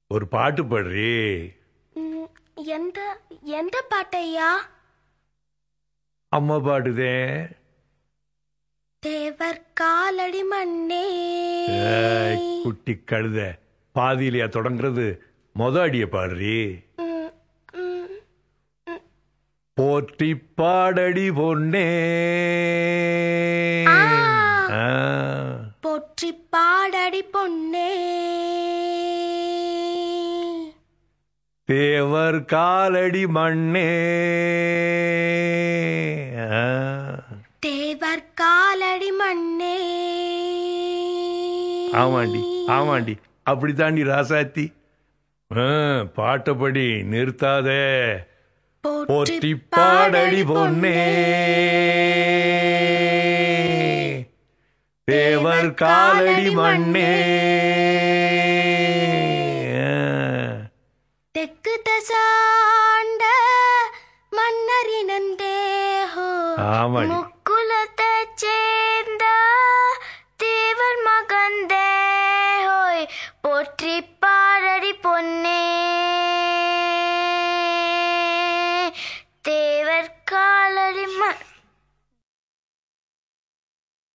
ஒரு பாட்டு பாடுறி. எந்த எந்த பாட்டையா? அம்மா பாடுதே. தேவர் காலடி மண்ணே. குட்டி கழுத, பாதியிலையா தொடங்குறது? அடிய பாடுறி. போற்றி பாடடி பொன்னே. போற்றி பாடடி பொன்னே. தேவர் காலடி மண்ணே. தேவர் காலடி மண்ணே. ஆமாண்டி ஆமாண்டி, அப்படித்தாண்டி ராசாத்தி. பாட்டப்படி நிறுத்தாதே. போற்றி பாடடி பொன்னே. தேவர் காலடி மண்ணே. தெற்கு தசாண்ட மன்னரினந்தேஹோ. ஆமாடி.